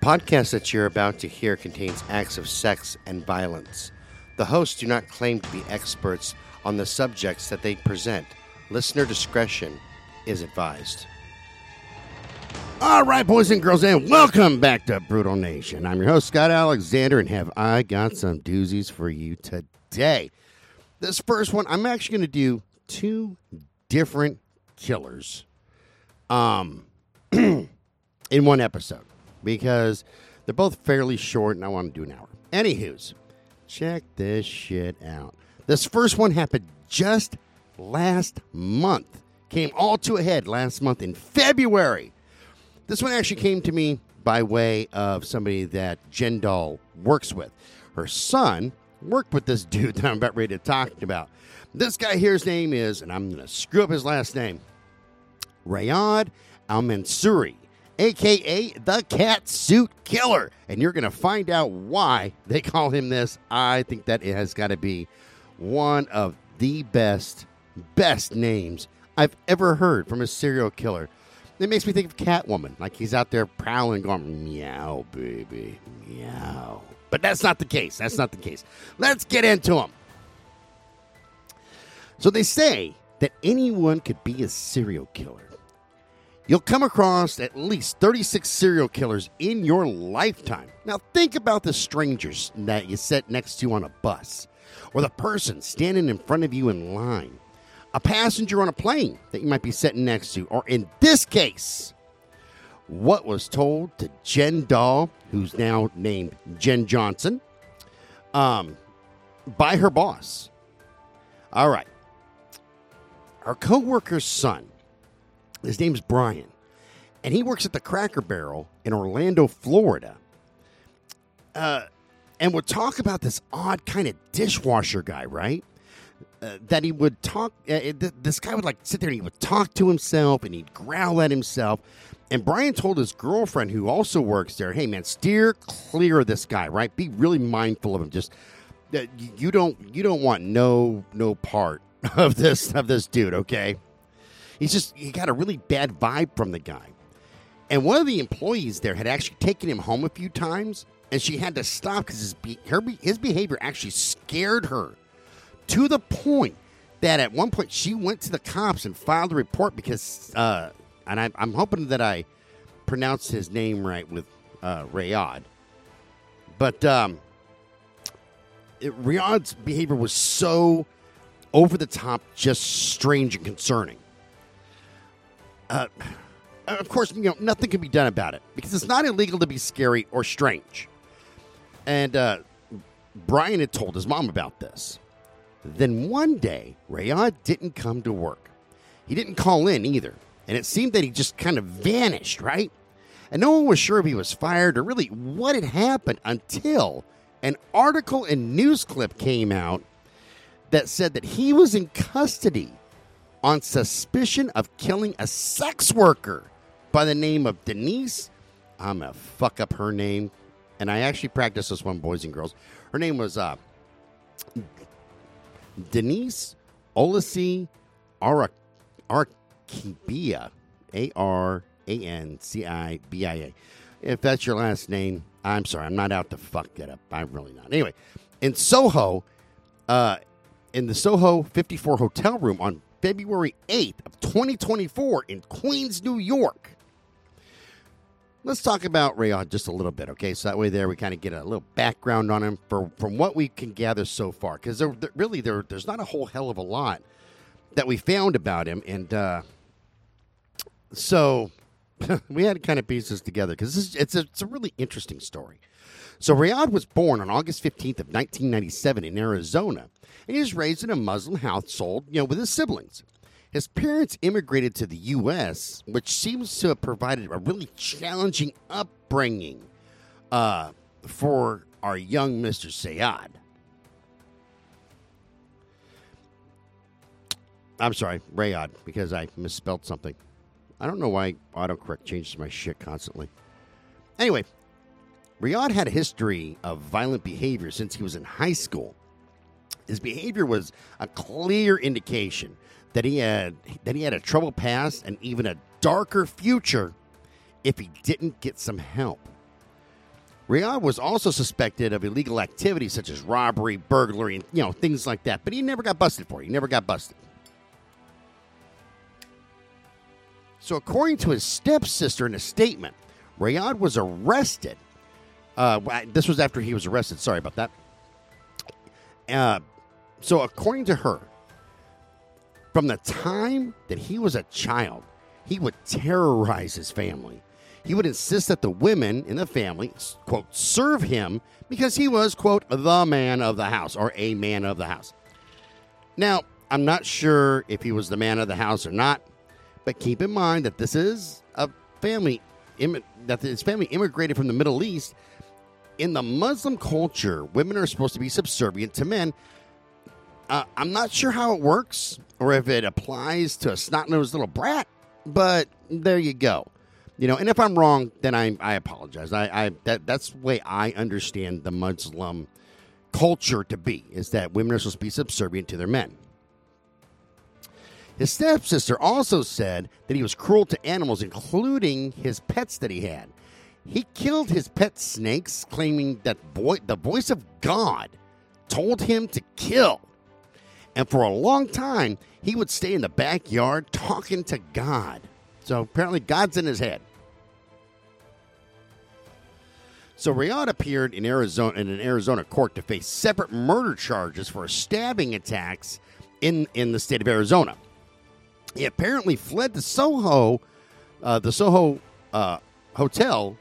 podcast that you're about to hear contains acts of sex and violence. The hosts do not claim to be experts on the subjects that they present. Listener discretion is advised. All right, boys and girls, and welcome back to Brutal Nation. I'm your host, Scott Alexander, and have I got some doozies for you today. This first one, I'm actually going to do two different killers in one episode because they're both fairly short, and I want to do an hour. Anywho's, check this shit out. This first one happened just last month. Came all to a head last month in February. This one actually came to me by way of somebody that Jen Dahl works with. Her son worked with this dude that I'm about ready to talk about. This guy here, his name is, and I'm going to screw up his last name, Rayad Al-Mansouri, a.k.a. the Cat Suit Killer. And you're going to find out why they call him this. I think that it has got to be one of the best names I've ever heard from a serial killer. It makes me think of Catwoman, like he's out there prowling, going, meow, baby, meow. But that's not the case. That's not the case. Let's get into him. So they say that anyone could be a serial killer. You'll come across at least 36 serial killers in your lifetime. Now think about the strangers that you sit next to on a bus, or the person standing in front of you in line, a passenger on a plane that you might be sitting next to, or in this case, what was told to Jen Dahl, who's now named Jen Johnson, by her boss. All right. Our co-worker's son, his name's Brian, and he works at the Cracker Barrel in Orlando, Florida. And we'll talk about this odd kind of dishwasher guy, right? That he would talk, this guy would like sit there and he would talk to himself and he'd growl at himself. And Brian told his girlfriend, who also works there, hey man, steer clear of this guy, right? Be really mindful of him. Just you don't want no part of this dude, okay? He got a really bad vibe from the guy. And one of the employees there had actually taken him home a few times, and she had to stop because his behavior actually scared her. To the point that at one point she went to the cops and filed a report because, and I'm hoping that I pronounced his name right with Rayad. But Rayad's behavior was so over the top, just strange and concerning. Of course, nothing can be done about it because it's not illegal to be scary or strange. And Brian had told his mom about this. Then one day, Rayad didn't come to work. He didn't call in either. And it seemed that he just kind of vanished, right? And no one was sure if he was fired or really what had happened until an article and news clip came out that said that he was in custody on suspicion of killing a sex worker by the name of Denise. I'm going to fuck up her name. And I actually practiced this one, boys and girls. Her name was Denise Olasi Arancibia, Arancibia. If that's your last name, I'm sorry. I'm not out to fuck it up. I'm really not. Anyway, in Soho, in the Soho 54 hotel room on February 8th of 2024 in Queens, New York. Let's talk about Rayad just a little bit, okay? So that way there we kind of get a little background on him from what we can gather so far. Because there's not a whole hell of a lot that we found about him. And so we had to kind of piece this together because it's a really interesting story. So Rayad was born on August 15th of 1997 in Arizona. And he was raised in a Muslim household, with his siblings. His parents immigrated to the U.S., which seems to have provided a really challenging upbringing for our young Mr. Sayad. I'm sorry, Rayad, because I misspelled something. I don't know why autocorrect changes my shit constantly. Anyway, Rayad had a history of violent behavior since he was in high school. His behavior was a clear indication that he had a troubled past and even a darker future if he didn't get some help. Riyadh was also suspected of illegal activities such as robbery, burglary, and things like that. But he never got busted for it. He never got busted. So according to his stepsister in a statement, Riyadh was arrested. This was after he was arrested. Sorry about that. So according to her, from the time that he was a child, he would terrorize his family. He would insist that the women in the family, quote, serve him because he was, quote, the man of the house or a man of the house. Now, I'm not sure if he was the man of the house or not, but keep in mind that this is a family, that his family immigrated from the Middle East. In the Muslim culture, women are supposed to be subservient to men. I'm not sure how it works or if it applies to a snot-nosed little brat, but there you go. And if I'm wrong, then I apologize. That's the way I understand the Muslim culture to be, is that women are supposed to be subservient to their men. His stepsister also said that he was cruel to animals, including his pets that he had. He killed his pet snakes, claiming that the voice of God told him to kill. And for a long time, he would stay in the backyard talking to God. So apparently God's in his head. So Riyadh appeared in an Arizona court to face separate murder charges for stabbing attacks in the state of Arizona. He apparently fled to the Soho hotel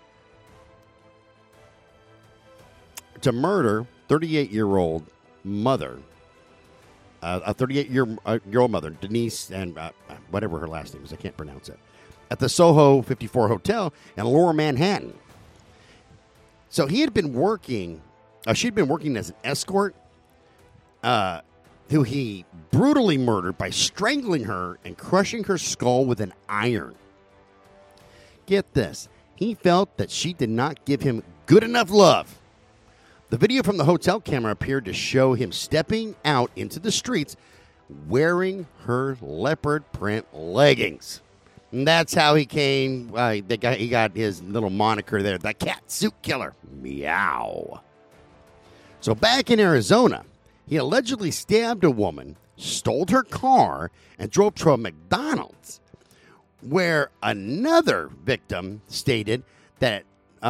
to murder 38-year-old mother, a 38-year-old mother, Denise, and whatever her last name is, I can't pronounce it, at the Soho 54 Hotel in Lower Manhattan. So he had been working, she'd been working as an escort, who he brutally murdered by strangling her and crushing her skull with an iron. Get this, he felt that she did not give him good enough love. The video from the hotel camera appeared to show him stepping out into the streets wearing her leopard print leggings. And that's how he came. He got his little moniker there, the cat suit killer. Meow. So back in Arizona, he allegedly stabbed a woman, stole her car, and drove to a McDonald's, where another victim stated that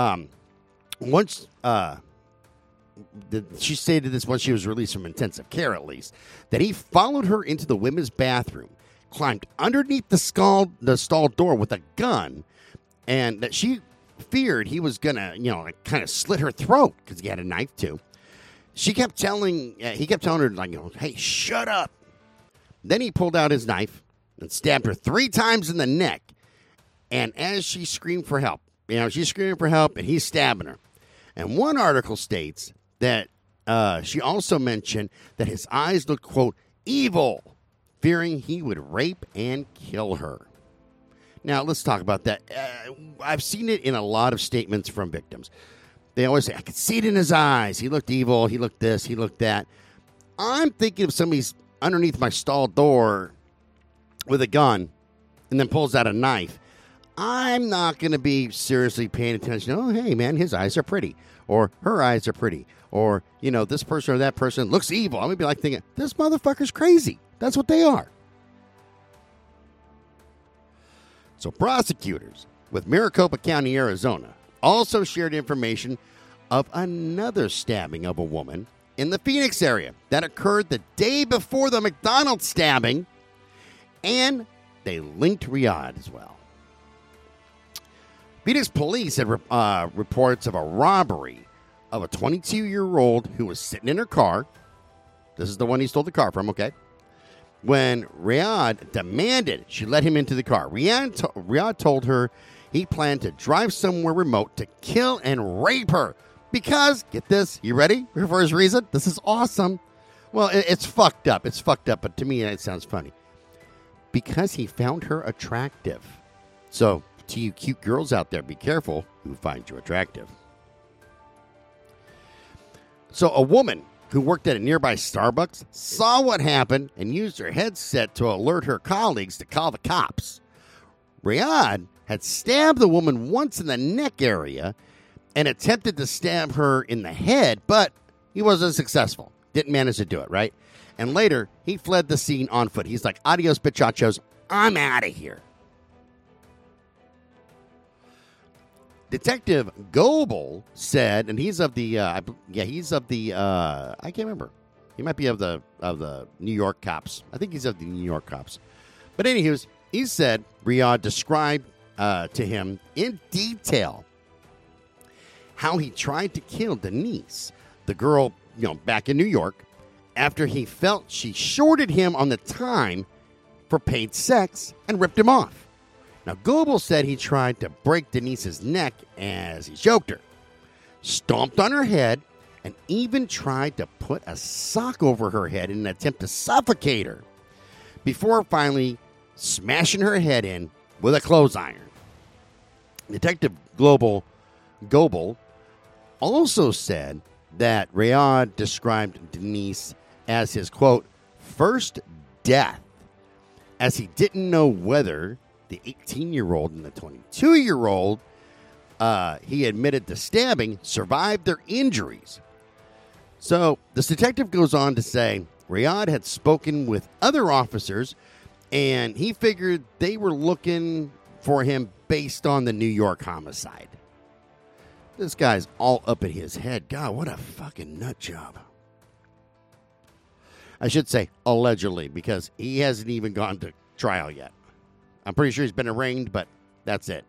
she stated this once she was released from intensive care, at least, that he followed her into the women's bathroom, climbed underneath the stall door with a gun, and that she feared he was going to, kind of slit her throat because he had a knife too. He kept telling her, hey, shut up. Then he pulled out his knife and stabbed her 3 times in the neck. And as she screamed for help, she's screaming for help and he's stabbing her. And one article states that she also mentioned that his eyes looked, quote, evil, fearing he would rape and kill her. Now, let's talk about that. I've seen it in a lot of statements from victims. They always say, I could see it in his eyes. He looked evil. He looked this. He looked that. I'm thinking if somebody's underneath my stall door with a gun and then pulls out a knife, I'm not going to be seriously paying attention. Oh, hey, man, his eyes are pretty. Or her eyes are pretty. Or, this person or that person looks evil. I'm going to be like thinking, this motherfucker's crazy. That's what they are. So prosecutors with Maricopa County, Arizona, also shared information of another stabbing of a woman in the Phoenix area that occurred the day before the McDonald's stabbing, and they linked Riyadh as well. Phoenix police had reports of a robbery of a 22-year-old who was sitting in her car. This is the one he stole the car from, okay? When Riyadh demanded she let him into the car, Riyadh told her he planned to drive somewhere remote to kill and rape her. Because, get this, you ready for his reason? This is awesome. Well, it's fucked up. It's fucked up, but to me it sounds funny. Because he found her attractive. So, to you cute girls out there, be careful who finds you attractive. So, a woman who worked at a nearby Starbucks saw what happened and used her headset to alert her colleagues to call the cops. Riyadh had stabbed the woman once in the neck area, and attempted to stab her in the head, but he wasn't successful. Didn't manage to do it, right? And later, he fled the scene on foot. He's like, adios, bichachos. I'm out of here. Detective Goebel said, and he's of the, I can't remember. He might be of the New York cops. I think he's of the New York cops. But anywho, he said Riyadh described to him in detail how he tried to kill Denise, the girl, back in New York, after he felt she shorted him on the time for paid sex and ripped him off. Now, Goebel said he tried to break Denise's neck as he choked her, stomped on her head, and even tried to put a sock over her head in an attempt to suffocate her, before finally smashing her head in with a clothes iron. Detective Goebel also said that Riyadh described Denise as his, quote, first death, as he didn't know whether the 18-year-old and the 22-year-old he admitted to stabbing survived their injuries. So this detective goes on to say Riyadh had spoken with other officers, and he figured they were looking for him based on the New York homicide. This guy's all up in his head. God, what a fucking nut job. I should say allegedly, because he hasn't even gone to trial yet. I'm pretty sure he's been arraigned, but that's it.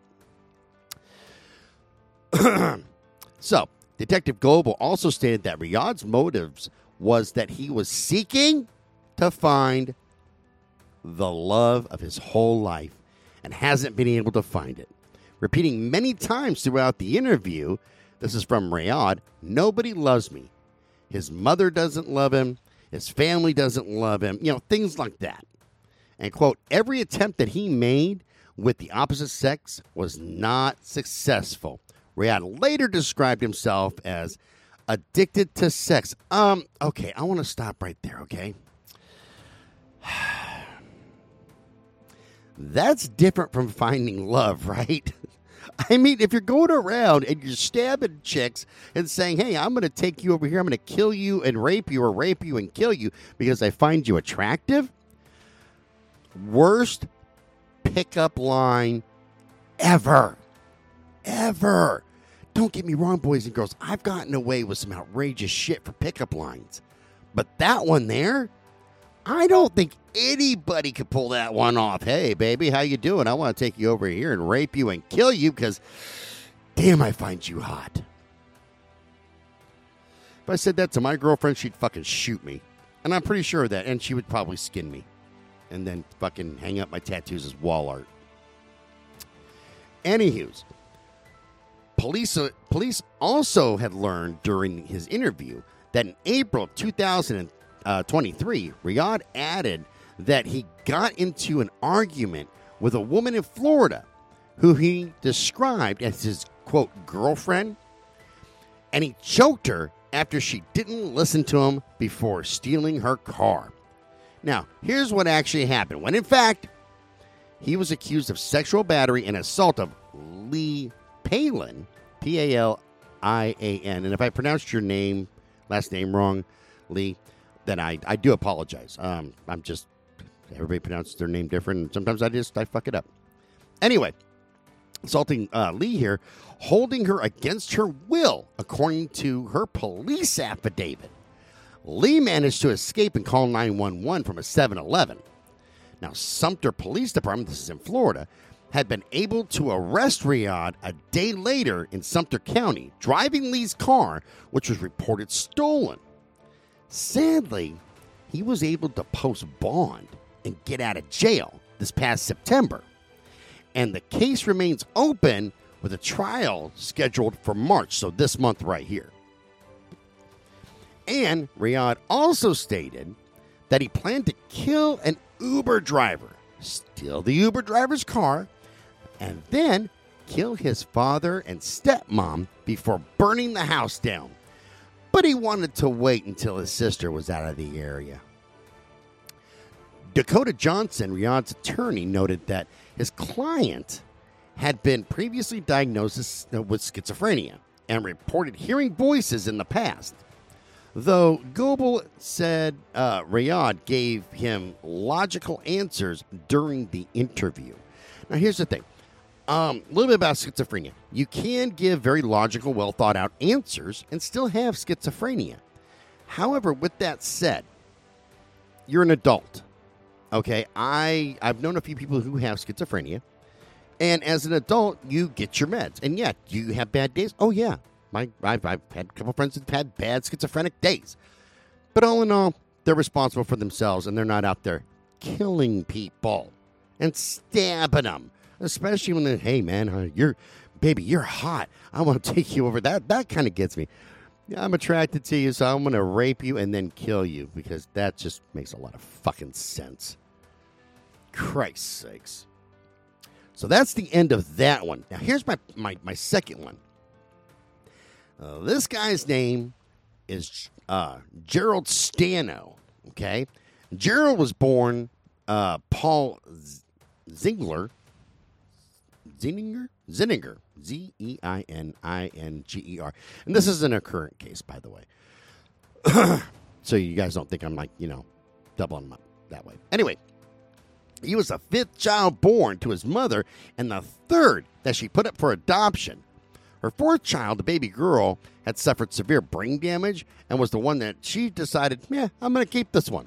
So, Detective Goebel also stated that Riyadh's motives was that he was seeking to find the love of his whole life and hasn't been able to find it. Repeating many times throughout the interview, this is from Riyadh, nobody loves me. His mother doesn't love him. His family doesn't love him. Things like that. And, quote, every attempt that he made with the opposite sex was not successful. Riyadh later described himself as addicted to sex. Okay, I want to stop right there, okay? That's different from finding love, right? I mean, if you're going around and you're stabbing chicks and saying, hey, I'm going to take you over here, I'm going to kill you and rape you, or rape you and kill you because I find you attractive, worst pickup line ever. Ever. Don't get me wrong, boys and girls. I've gotten away with some outrageous shit for pickup lines. But that one there, I don't think anybody could pull that one off. Hey, baby, how you doing? I want to take you over here and rape you and kill you because, damn, I find you hot. If I said that to my girlfriend, she'd fucking shoot me. And I'm pretty sure of that. And she would probably skin me. And then fucking hang up my tattoos as wall art. Anywho's, police also had learned during his interview that in April 2023, Riyadh added that he got into an argument with a woman in Florida who he described as his, quote, girlfriend, and he choked her after she didn't listen to him before stealing her car. Now, here's what actually happened. When, in fact, he was accused of sexual battery and assault of Lee Palin, P-A-L-I-A-N. And if I pronounced your last name wrong, Lee, then I do apologize. Everybody pronounces their name different, and sometimes I fuck it up. Anyway, assaulting Lee here, holding her against her will, according to her police affidavit. Lee managed to escape and call 911 from a 7-Eleven. Now, Sumter Police Department, this is in Florida, had been able to arrest Riyadh a day later in Sumter County, driving Lee's car, which was reported stolen. Sadly, he was able to post bond and get out of jail this past September. And the case remains open with a trial scheduled for March, so this month right here. And Riyadh also stated that he planned to kill an Uber driver, steal the Uber driver's car, and then kill his father and stepmom before burning the house down. But he wanted to wait until his sister was out of the area. Dakota Johnson, Riyadh's attorney, noted that his client had been previously diagnosed with schizophrenia, and reported hearing voices in the past. Though Goebel said Rayad gave him logical answers during the interview. Now, here's the thing. A little bit about schizophrenia. You can give very logical, well-thought-out answers and still have schizophrenia. However, with that said, you're an adult. Okay, I've known a few people who have schizophrenia. And as an adult, you get your meds. And yeah, do you have bad days? Oh, yeah. I've had a couple friends who've had bad schizophrenic days. But all in all, they're responsible for themselves, and they're not out there killing people and stabbing them. Especially when they're, hey, man, you're hot. I want to take you over. That kind of gets me. Yeah, I'm attracted to you, so I'm going to rape you and then kill you, because that just makes a lot of fucking sense. Christ's sakes. So that's the end of that one. Now, here's my second one. This guy's name is Gerald Stano, okay? Gerald was born Paul Zinninger, Zeininger, Zeininger. And this is an current case, by the way. So you guys don't think I'm doubling them up that way. Anyway, he was the fifth child born to his mother and the third that she put up for adoption. Her fourth child, the baby girl, had suffered severe brain damage and was the one that she decided, I'm going to keep this one.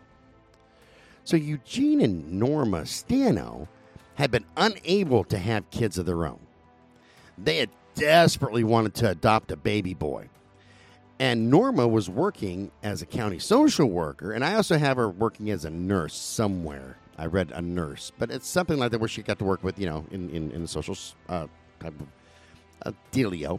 So Eugene and Norma Stano had been unable to have kids of their own. They had desperately wanted to adopt a baby boy. And Norma was working as a county social worker, and I also have her working as a nurse somewhere. I read a nurse, but it's something like that where she got to work with, in the social type of dealio.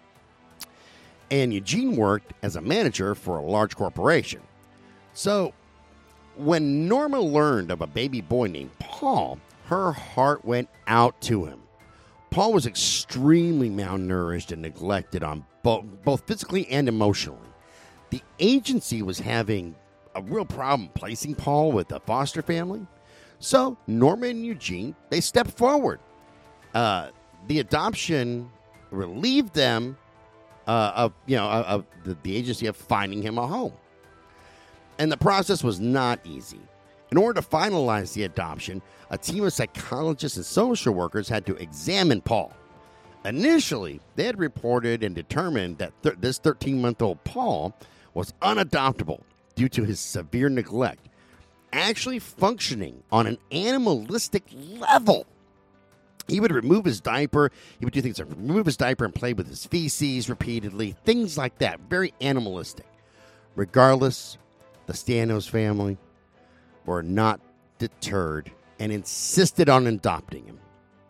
And Eugene worked as a manager for a large corporation. So when Norma learned of a baby boy named Paul, her heart went out to him. Paul was extremely malnourished and neglected on both physically and emotionally. The agency was having a real problem placing Paul with a foster family. So Norma and Eugene, they stepped forward. The adoption relieved them of the agency of finding him a home. And the process was not easy. In order to finalize the adoption, a team of psychologists and social workers had to examine Paul. Initially, they had reported and determined that this 13-month-old Paul was unadoptable due to his severe neglect, actually functioning on an animalistic level. He would remove his diaper. He would do things like remove his diaper and play with his feces repeatedly, things like that. Very animalistic. Regardless, the Stanos family were not deterred and insisted on adopting him.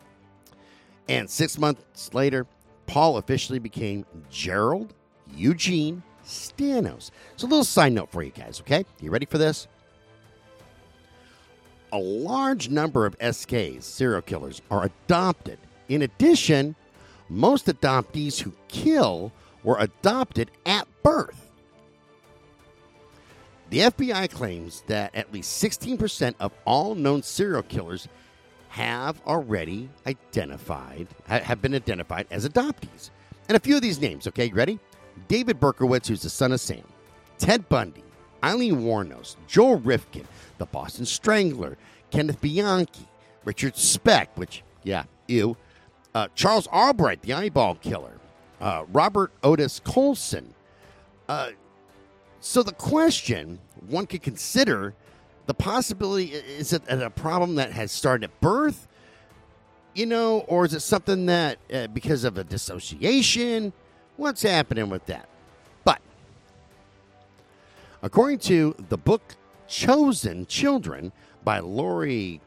And 6 months later, Paul officially became Gerald Eugene Stanos. So a little side note for you guys, okay? You ready for this? A large number of SKs, serial killers, are adopted. In addition, most adoptees who kill were adopted at birth. The FBI claims that at least 16% of all known serial killers have already have been identified as adoptees. And a few of these names, okay, ready? David Berkowitz, who's the son of Sam. Ted Bundy. Eileen Wuornos. Joel Rifkin. The Boston Strangler. Kenneth Bianchi. Richard Speck, which, ew. Charles Albright, the eyeball killer. Robert Otis Colson. So the question one could consider, the possibility, is it a problem that has started at birth? Or is it something that because of a dissociation? What's happening with that? But according to the book Chosen Children by Lori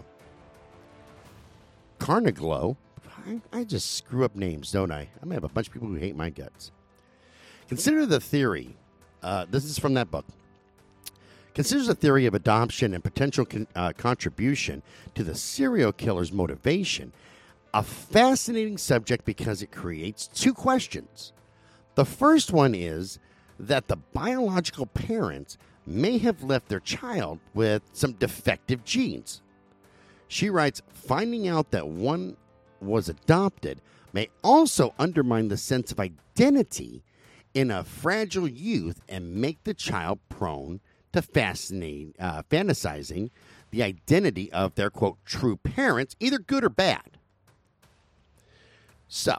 Carneglo, I just screw up names, don't I? I'm going to have a bunch of people who hate my guts. Consider the theory. This is from that book. Considers the theory of adoption and potential contribution to the serial killer's motivation a fascinating subject because it creates two questions. The first one is that the biological parents may have left their child with some defective genes. She writes, finding out that one was adopted may also undermine the sense of identity in a fragile youth and make the child prone to fantasizing the identity of their, quote, true parents, either good or bad. So,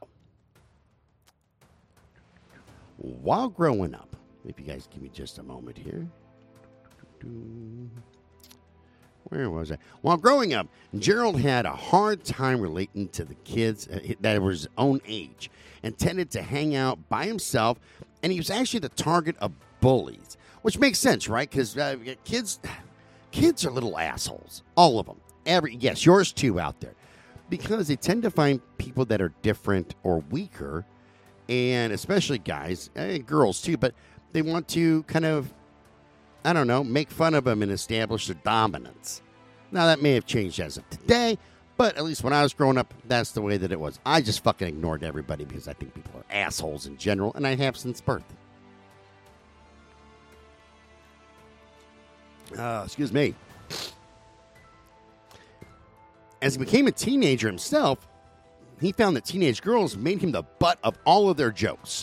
while growing up, if you guys give me just a moment here. Where was I? While growing up, Gerald had a hard time relating to the kids that were his own age and tended to hang out by himself, and he was actually the target of bullies, which makes sense, right? Because kids are little assholes, all of them. Yes, yours too out there, because they tend to find people that are different or weaker, and especially guys and girls too, but they want to kind of, I don't know, make fun of them and establish their dominance. Now, that may have changed as of today, but at least when I was growing up, that's the way that it was. I just fucking ignored everybody because I think people are assholes in general, and I have since birth. Excuse me. As he became a teenager himself, he found that teenage girls made him the butt of all of their jokes.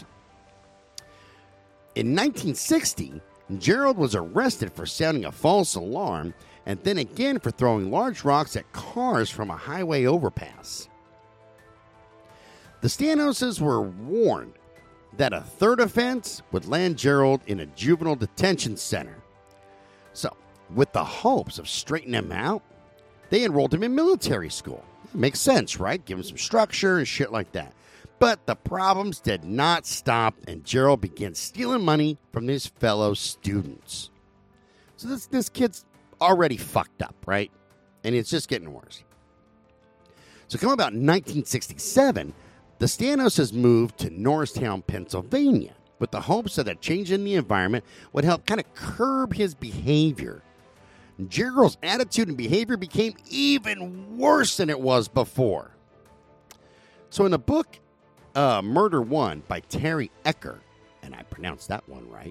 In 1960, Gerald was arrested for sounding a false alarm and then again for throwing large rocks at cars from a highway overpass. The Stanoses were warned that a third offense would land Gerald in a juvenile detention center. So, with the hopes of straightening him out, they enrolled him in military school. It makes sense, right? Give him some structure and shit like that. But the problems did not stop, and Gerald began stealing money from his fellow students. So this kid's already fucked up, right? And it's just getting worse. So come about 1967, the Stanoses moved to Norristown, Pennsylvania, with the hopes that a change in the environment would help kind of curb his behavior. Gerald's attitude and behavior became even worse than it was before. So in the book Murder One by Terry Ecker, and I pronounced that one right,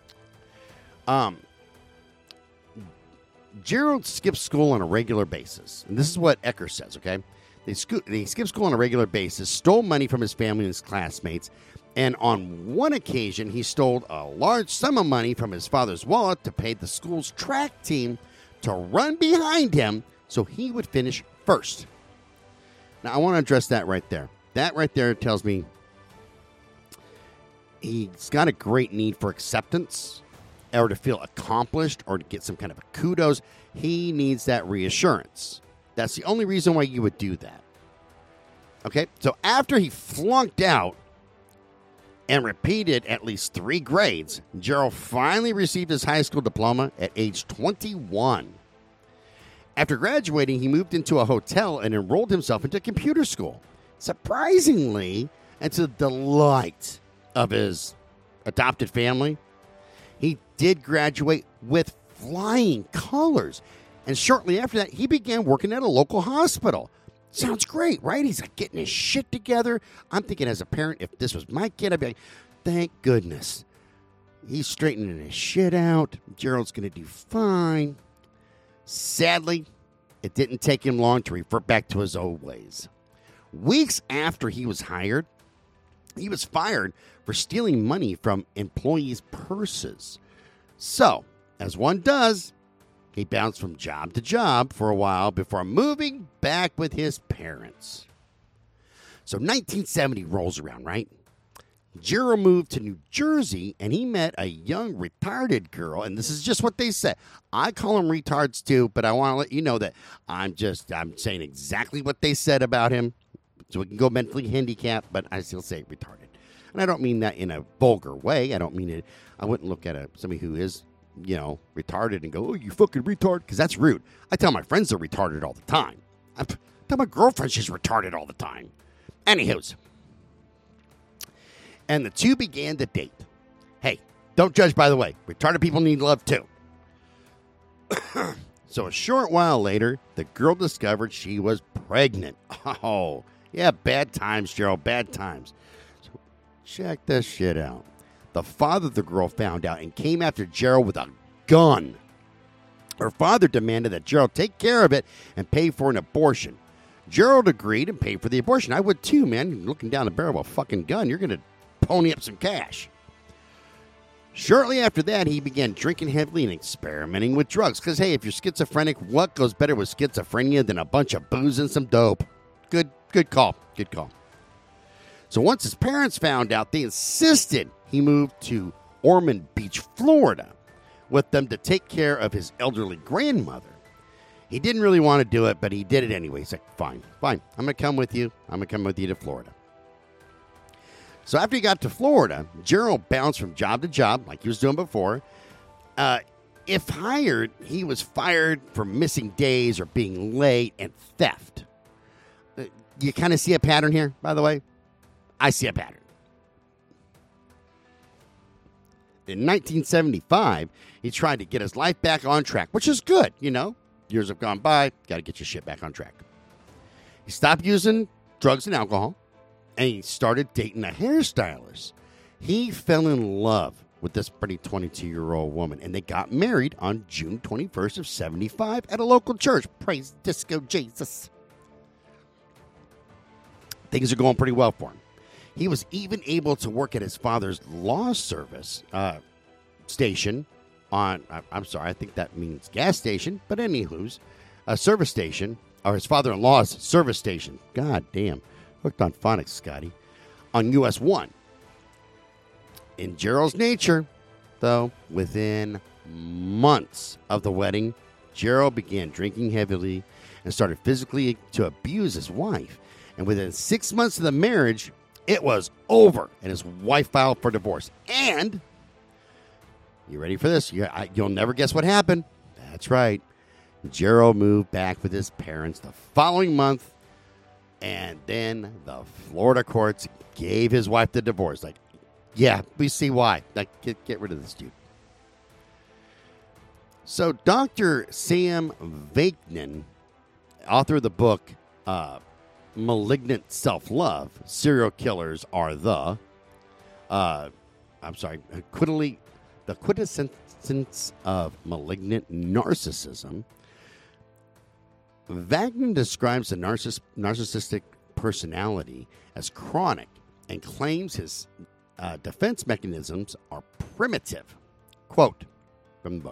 Gerald skipped school on a regular basis. And this is what Ecker says, okay? He skipped school on a regular basis, stole money from his family and his classmates, and on one occasion, he stole a large sum of money from his father's wallet to pay the school's track team to run behind him so he would finish first. Now, I want to address that right there. That right there tells me he's got a great need for acceptance or to feel accomplished or to get some kind of a kudos. He needs that reassurance. That's the only reason why you would do that. Okay, so after he flunked out and repeated at least 3 grades, Gerald finally received his high school diploma at age 21. After graduating, he moved into a hotel and enrolled himself into computer school. Surprisingly, and to the delight of his adopted family, he did graduate with flying colors. And shortly after that, he began working at a local hospital. Sounds great, right? He's like getting his shit together. I'm thinking as a parent, if this was my kid, I'd be like, thank goodness. He's straightening his shit out. Gerald's going to do fine. Sadly, it didn't take him long to revert back to his old ways. Weeks after he was hired, he was fired for stealing money from employees' purses. So, as one does, he bounced from job to job for a while before moving back with his parents. So 1970 rolls around, right? Gerald moved to New Jersey, and he met a young retarded girl, and this is just what they said. I call them retards too, but I want to let you know that I'm saying exactly what they said about him, so we can go mentally handicapped, but I still say retarded. And I don't mean that in a vulgar way. I don't mean it. I wouldn't look at somebody who is, retarded and go, oh, you fucking retard, because that's rude. I tell my friends they're retarded all the time. I tell my girlfriend she's retarded all the time. Anywho's. And the two began to date. Hey, don't judge, by the way. Retarded people need love, too. So a short while later, the girl discovered she was pregnant. Oh, yeah, bad times, Gerald, bad times. So check this shit out. The father of the girl found out and came after Gerald with a gun. Her father demanded that Gerald take care of it and pay for an abortion. Gerald agreed and paid for the abortion. I would too, man. You're looking down the barrel of a fucking gun, you're going to pony up some cash. Shortly after that, he began drinking heavily and experimenting with drugs. Because, hey, if you're schizophrenic, what goes better with schizophrenia than a bunch of booze and some dope? Good call. Good call. So once his parents found out, they insisted he moved to Ormond Beach, Florida, with them to take care of his elderly grandmother. He didn't really want to do it, but he did it anyway. He's like, fine. I'm going to come with you. I'm going to come with you to Florida. So after he got to Florida, Gerald bounced from job to job like he was doing before. If hired, he was fired for missing days or being late and theft. You kind of see a pattern here, by the way? I see a pattern. In 1975, he tried to get his life back on track, which is good, you know. Years have gone by, got to get your shit back on track. He stopped using drugs and alcohol, and he started dating a hairstylist. He fell in love with this pretty 22-year-old woman, and they got married on June 21st of 75 at a local church. Praise Disco Jesus. Things are going pretty well for him. He was even able to work at his father's law service station on, I'm sorry, I think that means gas station, but anywho's, a service station, or his father-in-law's service station. God damn. Hooked on phonics, Scotty. On US 1. In Gerald's nature, though, within months of the wedding, Gerald began drinking heavily and started physically to abuse his wife. And within 6 months of the marriage, it was over, and his wife filed for divorce. And, you ready for this? You'll never guess what happened. That's right. Gerald moved back with his parents the following month, and then the Florida courts gave his wife the divorce. Like, yeah, we see why. Like, get rid of this dude. So, Dr. Sam Vaknin, author of the book Malignant Self-Love, Serial Killers Are the quintessence of malignant narcissism. Wagner describes the narcissistic personality as chronic and claims his defense mechanisms are primitive. Quote from the book.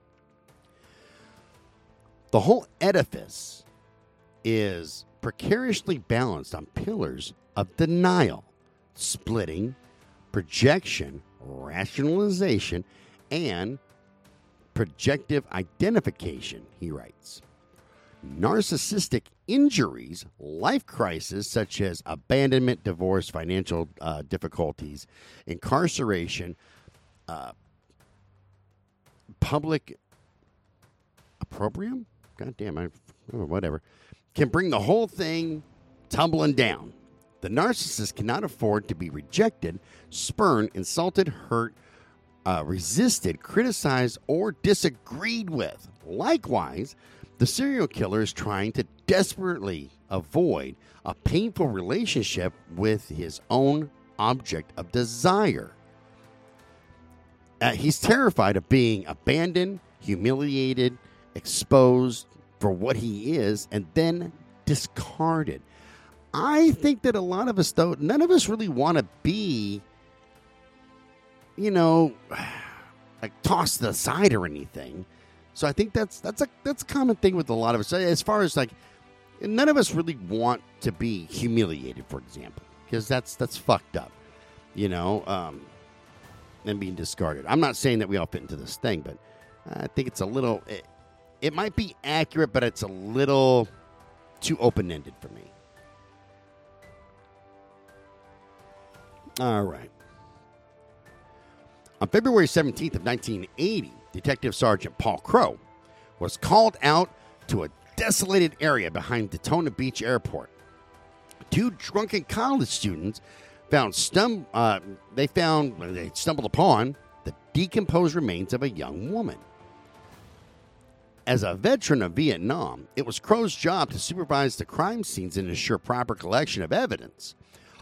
The whole edifice is precariously balanced on pillars of denial, splitting, projection, rationalization, and projective identification, he writes. Narcissistic injuries, life crises such as abandonment, divorce, financial difficulties, incarceration, public opprobrium? God damn, whatever. Can bring the whole thing tumbling down. The narcissist cannot afford to be rejected, spurned, insulted, hurt, resisted, criticized, or disagreed with. Likewise, the serial killer is trying to desperately avoid a painful relationship with his own object of desire. He's terrified of being abandoned, humiliated, exposed for what he is, and then discarded. I think that a lot of us, though, none of us really want to be, like tossed to the side or anything. So I think that's a common thing with a lot of us. As far as like, none of us really want to be humiliated, for example, because that's fucked up, and being discarded. I'm not saying that we all fit into this thing, but I think it's a little. It might be accurate, but it's a little too open-ended for me. All right. On February 17th of 1980, Detective Sergeant Paul Crow was called out to a desolated area behind Daytona Beach Airport. Two drunken college students stumbled upon the decomposed remains of a young woman. As a veteran of Vietnam, it was Crow's job to supervise the crime scenes and ensure proper collection of evidence.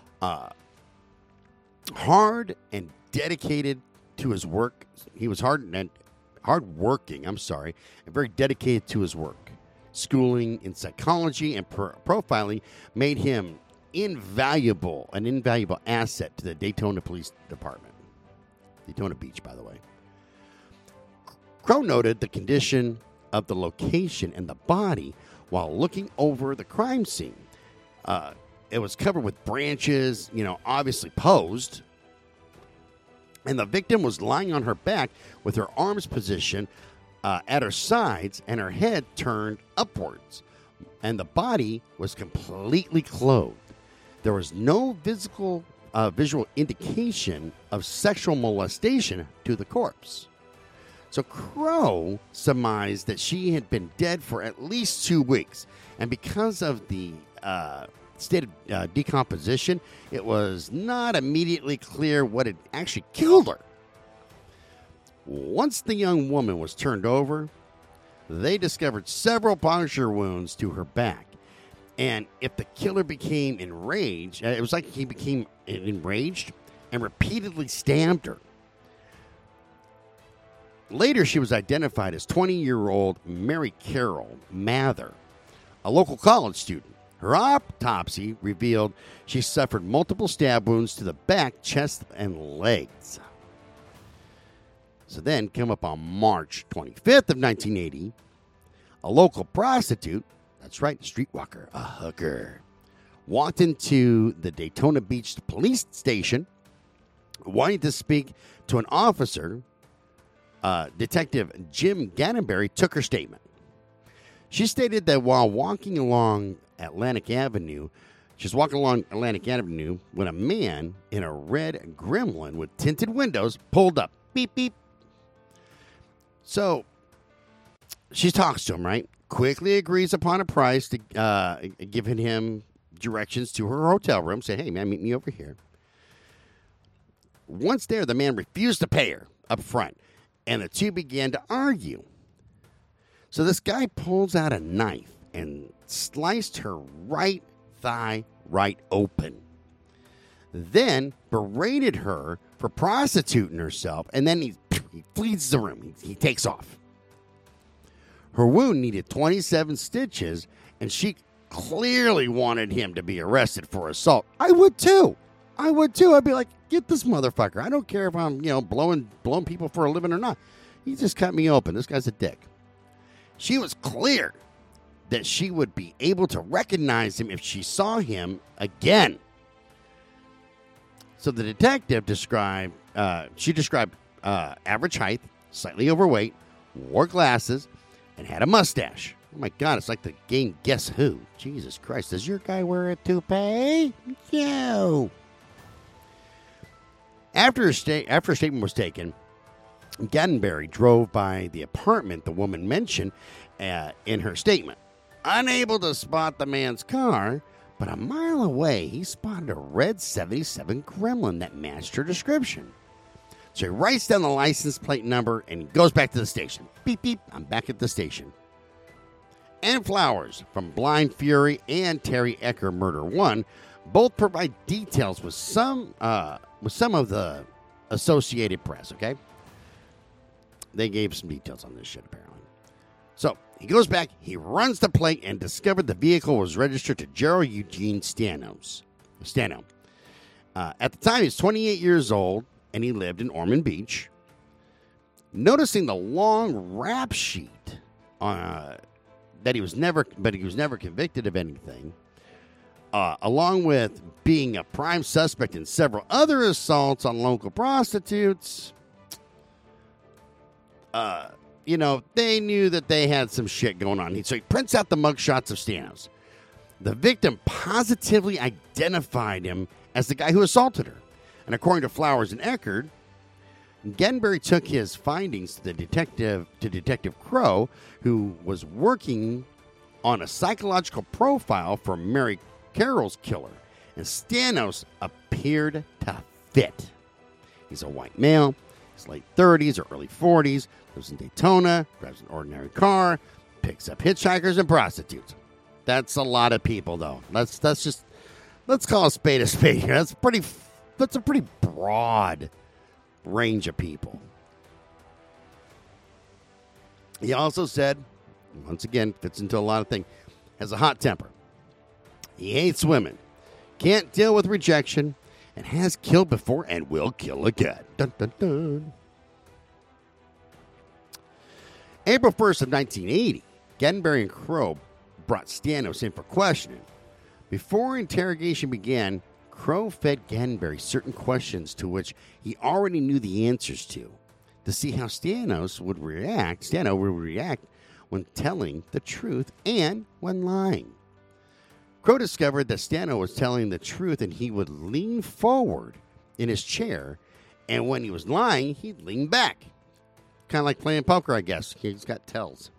Hard and dedicated to his work. He was hardworking, and very dedicated to his work. schooling in psychology and profiling made him an invaluable asset to the Daytona Police Department. Daytona Beach, by the way. Crowe noted the condition of the location and the body while looking over the crime scene. It was covered with branches, obviously posed. And the victim was lying on her back with her arms positioned at her sides and her head turned upwards. And the body was completely clothed. There was no visual indication of sexual molestation to the corpse. So Crowe surmised that she had been dead for at least 2 weeks. And because of the state of decomposition, it was not immediately clear what had actually killed her. Once the young woman was turned over, they discovered several puncture wounds to her back. And if the killer became enraged, it was like he became enraged and repeatedly stabbed her. Later, she was identified as 20-year-old Mary Carol Mather, a local college student. Her autopsy revealed she suffered multiple stab wounds to the back, chest, and legs. So then, come up on March 25th of 1980, a local prostitute, that's right, streetwalker, a hooker, walked into the Daytona Beach police station wanting to speak to an officer. Detective Jim Ganenberry took her statement. She stated that while walking along Atlantic Avenue, she was walking along Atlantic Avenue when a man in a red Gremlin with tinted windows pulled up. Beep, beep. So she talks to him, right? Quickly agrees upon a price to giving him directions to her hotel room. Say, hey, man, meet me over here. Once there, the man refused to pay her up front, and the two began to argue. So this guy pulls out a knife and sliced her right thigh right open. Then berated her for prostituting herself, and then he flees the room. He takes off. Her wound needed 27 stitches, and she clearly wanted him to be arrested for assault. I would too. I'd be like, get this motherfucker. I don't care if I'm, blowing people for a living or not. He just cut me open. This guy's a dick. She was clear that she would be able to recognize him if she saw him again. So the detective described average height, slightly overweight, wore glasses, and had a mustache. Oh my God, it's like the game Guess Who. Jesus Christ, does your guy wear a toupee? No. After a statement was taken, Ganenberry drove by the apartment the woman mentioned in her statement. Unable to spot the man's car, but a mile away, he spotted a red 77 Gremlin that matched her description. So he writes down the license plate number and he goes back to the station. Beep, beep, I'm back at the station. Ann Flowers from Blind Fury and Terry Ecker Murder 1 both provide details with some of the Associated Press, okay? They gave some details on this shit, apparently. So he goes back, he runs the plate, and discovered the vehicle was registered to Gerald Eugene Stano. At the time, he's 28 years old, and he lived in Ormond Beach. Noticing the long rap sheet that he was never convicted of anything, along with being a prime suspect in several other assaults on local prostitutes, they knew that they had some shit going on. So he prints out the mugshots of Stanos. The victim positively identified him as the guy who assaulted her. And according to Flowers and Eckerd, Ganenberry took his findings to Detective Crowe, who was working on a psychological profile for Mary Carol's killer. And Stanos appeared to fit. He's a white male, his late 30s or early 40s, lives in Daytona, drives an ordinary car, picks up hitchhikers and prostitutes. That's a lot of people, though. Let's call a spade here. That's a pretty broad range of people. He also said once again, fits into a lot of things, has a hot temper. He hates women, can't deal with rejection, and has killed before and will kill again. Dun, dun, dun. April 1st of 1980, Gattenberry and Crow brought Stanos in for questioning. Before interrogation began, Crow fed Gattenberry certain questions to which he already knew the answers to see how Stano would react when telling the truth and when lying. Crow discovered that Stano was telling the truth, and he would lean forward in his chair, and when he was lying, he'd lean back. Kind of like playing poker, I guess. He's got tells.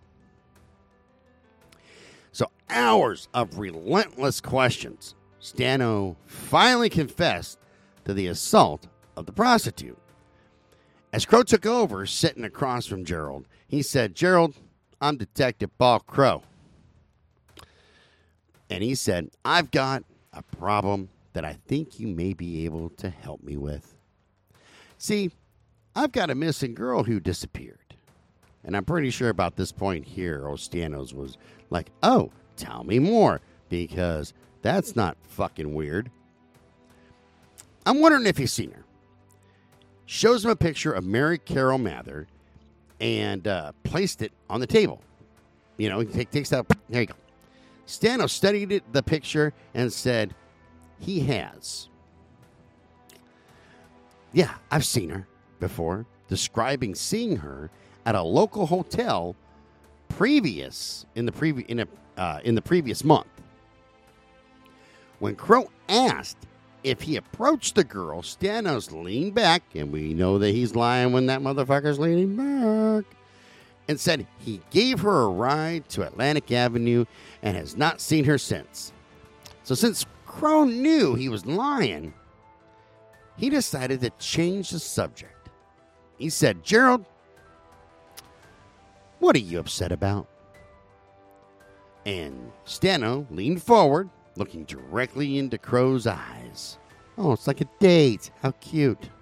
So hours of relentless questions. Stano finally confessed to the assault of the prostitute. As Crow took over, sitting across from Gerald, he said, "Gerald, I'm Detective Paul Crow." And he said, "I've got a problem that I think you may be able to help me with. See, I've got a missing girl who disappeared." And I'm pretty sure about this point here, Stanos was like, "Oh, tell me more, because that's not fucking weird." "I'm wondering if you've seen her." Shows him a picture of Mary Carol Mather and placed it on the table. You know, he takes that. There you go. Stanos studied the picture and said, he has. "Yeah, I've seen her before," describing seeing her at a local hotel in the previous month. When Crow asked if he approached the girl, Stanos leaned back, and we know that he's lying when that motherfucker's leaning back, and said he gave her a ride to Atlantic Avenue and has not seen her since. So since Crow knew he was lying, he decided to change the subject. He said, "Gerald, what are you upset about?" And Stano leaned forward, looking directly into Crow's eyes. "Oh, it's like a date. How cute."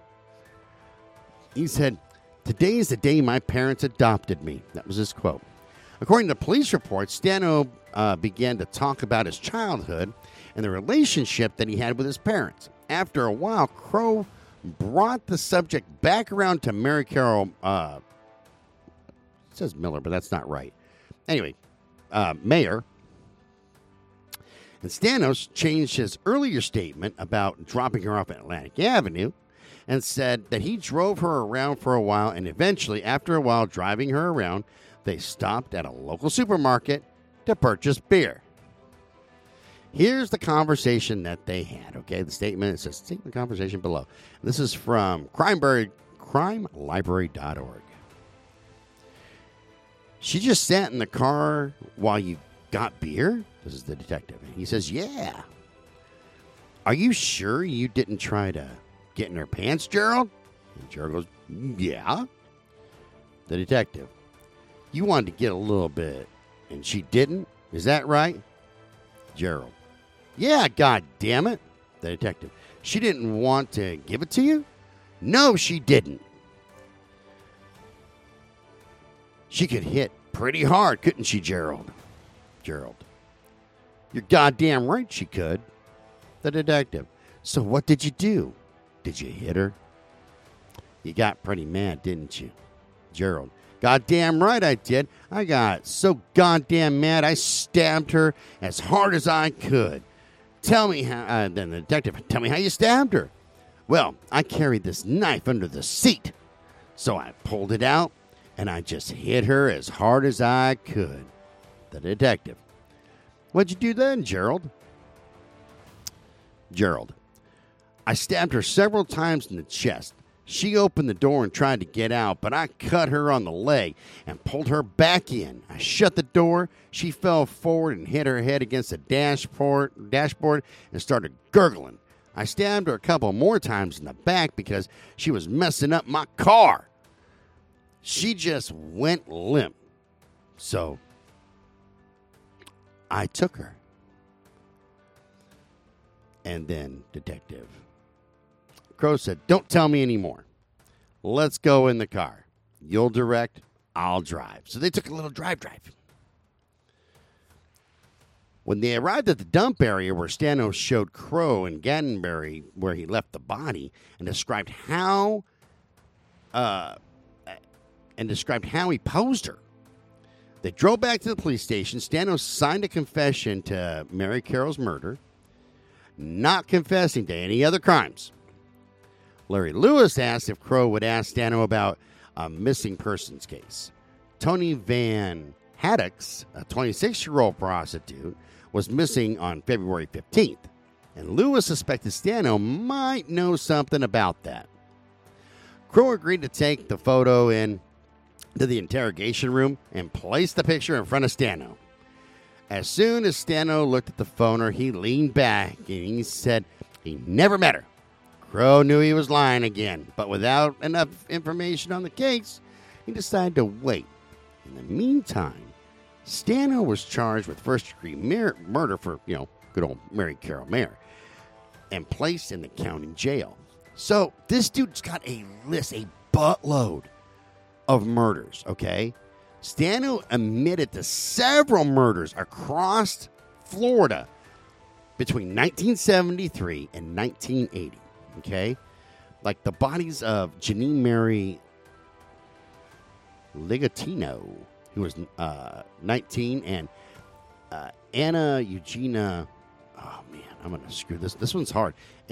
He said, "Today is the day my parents adopted me." That was his quote. According to police reports, Stano began to talk about his childhood and the relationship that he had with his parents. After a while, Crow brought the subject back around to Mary Carol. It says Miller, but that's not right. Anyway, Mayer. And Stanos changed his earlier statement about dropping her off at Atlantic Avenue and said that he drove her around for a while, and eventually, after a while driving her around, they stopped at a local supermarket to purchase beer. Here's the conversation that they had, okay? The statement, it says, "Take the conversation below." This is from crimelibrary.org. "She just sat in the car while you got beer?" This is the detective. He says, "Yeah." "Are you sure you didn't try to get in her pants, Gerald?" And Gerald goes, "Yeah." The detective, "You wanted to get a little bit, and she didn't? Is that right?" Gerald, "Yeah, God damn it." The detective, "She didn't want to give it to you?" "No, she didn't." "She could hit pretty hard, couldn't she, Gerald?" Gerald, "You're goddamn right she could." The detective, "So what did you do? Did you hit her?" "You got pretty mad, didn't you?" Gerald, "Goddamn right I did. I got so goddamn mad I stabbed her as hard as I could." "Tell me how," then the detective, "Tell me how you stabbed her." "Well, I carried this knife under the seat, so I pulled it out, and I just hit her as hard as I could." The detective, "What'd you do then, Gerald?" Gerald, "I stabbed her several times in the chest. She opened the door and tried to get out, but I cut her on the leg and pulled her back in. I shut the door. She fell forward and hit her head against the dashboard and started gurgling. I stabbed her a couple more times in the back because she was messing up my car. She just went limp. So I took her." And then Detective Crow said, "Don't tell me anymore. Let's go in the car. You'll direct, I'll drive." So they took a little drive. When they arrived at the dump area where Stano showed Crow and Gattenberry where he left the body and described how he posed her, they drove back to the police station. Stano signed a confession to Mary Carroll's murder, not confessing to any other crimes. Larry Lewis asked if Crow would ask Stano about a missing persons case. Tony Van Haddocks, a 26-year-old prostitute, was missing on February 15th, and Lewis suspected Stano might know something about that. Crow agreed to take the photo into the interrogation room and place the picture in front of Stano. As soon as Stano looked at the phoner, he leaned back and he said he never met her. Crow knew he was lying again, but without enough information on the case, he decided to wait. In the meantime, Stano was charged with first-degree murder for, good old Mary Carroll Mayer, and placed in the county jail. So this dude's got a list, a buttload of murders, okay? Stano admitted to several murders across Florida between 1973 and 1980, okay? Like the bodies of Janine Mary Ligatino, who was 19, and Anna Eugenia, oh man, I'm going to screw this. This one's hard.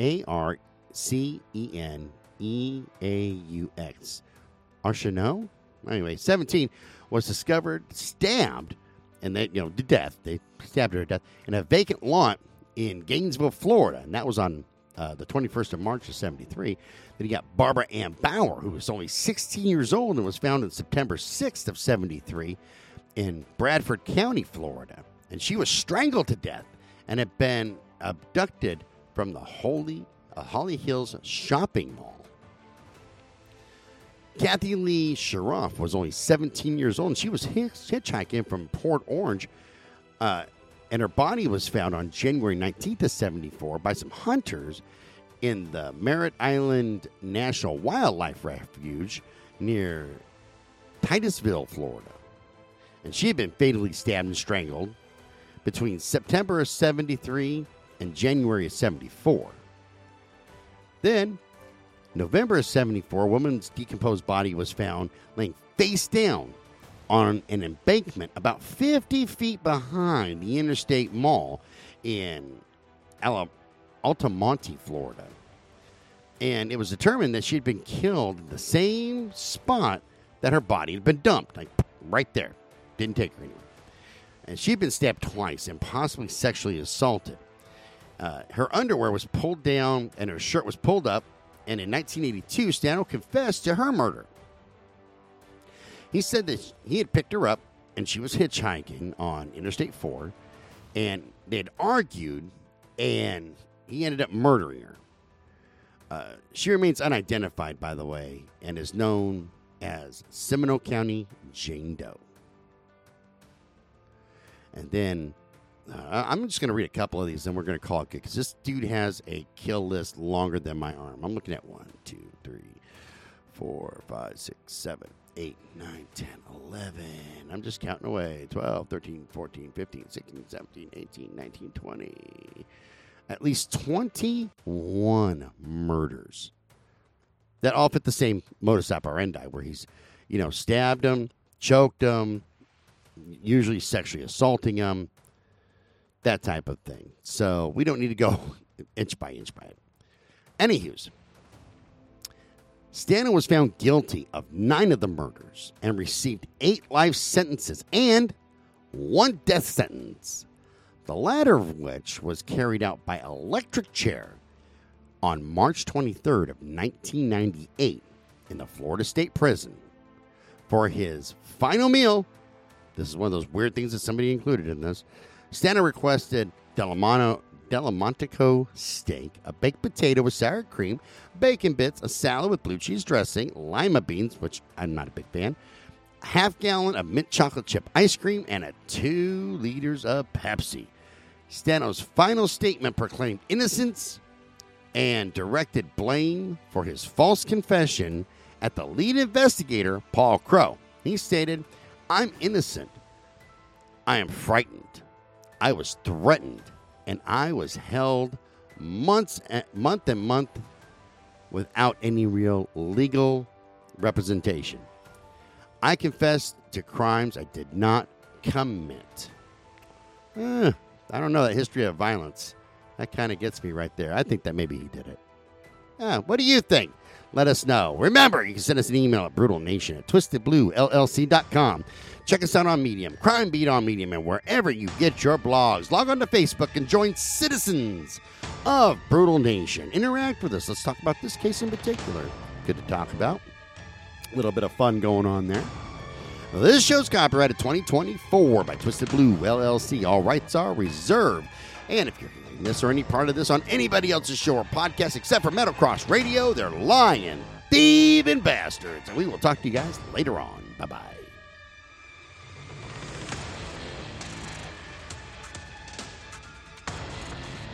Arceneaux. Arceneaux? Anyway, 17, was discovered stabbed, and they, to death. They stabbed her to death in a vacant lot in Gainesville, Florida, and that was on the 21st of March of 73. Then you got Barbara Ann Bauer, who was only 16 years old and was found on September 6th of 73 in Bradford County, Florida. And she was strangled to death and had been abducted from the Holly Hills shopping mall. Kathy Lee Sharoff was only 17 years old, and she was hitchhiking from Port Orange, and her body was found on January 19th of 74 by some hunters in the Merritt Island National Wildlife Refuge near Titusville, Florida. And she had been fatally stabbed and strangled between September of 73 and January of 74. Then, November of 74, a woman's decomposed body was found laying face down on an embankment about 50 feet behind the Interstate Mall in Altamonte, Florida. And it was determined that she had been killed in the same spot that her body had been dumped, like right there. Didn't take her anywhere. And she'd been stabbed twice and possibly sexually assaulted. Her underwear was pulled down and her shirt was pulled up. And in 1982, Stano confessed to her murder. He said that he had picked her up and she was hitchhiking on Interstate 4. And they'd argued and he ended up murdering her. She remains unidentified, by the way, and is known as Seminole County Jane Doe. And then I'm just going to read a couple of these, and we're going to call it good, because this dude has a kill list longer than my arm. I'm looking at 1, 2, 3, 4, 5, 6, 7, 8, 9, 10, 11. I'm just counting away. 12, 13, 14, 15, 16, 17, 18, 19, 20. At least 21 murders that all fit the same modus operandi, where he's, stabbed him, choked him, usually sexually assaulting him, that type of thing. So we don't need to go inch by inch by it. Anywho's, Stano was found guilty of 9 of the murders and received 8 life sentences and 1 death sentence, the latter of which was carried out by electric chair on March 23rd of 1998 in the Florida State Prison. For his final meal, this is one of those weird things that somebody included in this, Stano requested Delamontico steak, a baked potato with sour cream, bacon bits, a salad with blue cheese dressing, lima beans, which I'm not a big fan, a half-gallon of mint chocolate chip ice cream, and 2 liters of Pepsi. Stano's final statement proclaimed innocence and directed blame for his false confession at the lead investigator, Paul Crow. He stated, "I'm innocent. I am frightened. I was threatened, and I was held month and month without any real legal representation. I confessed to crimes I did not commit. I don't know, that history of violence. That kind of gets me right there. I think that maybe he did it. What do you think? Let us know. Remember, you can send us an email at brutalnation@twistedbluellc.com. Check us out on Medium, Crime Beat on Medium, and wherever you get your blogs. Log on to Facebook and join Citizens of Brutal Nation. Interact with us. Let's talk about this case in particular. Good to talk about. A little bit of fun going on there. Well, this show's copyrighted 2024 by Twisted Blue LLC. All rights are reserved. And if you're hearing this or any part of this on anybody else's show or podcast except for Metal Cross Radio, they're lying, thieving bastards. And we will talk to you guys later on. Bye-bye.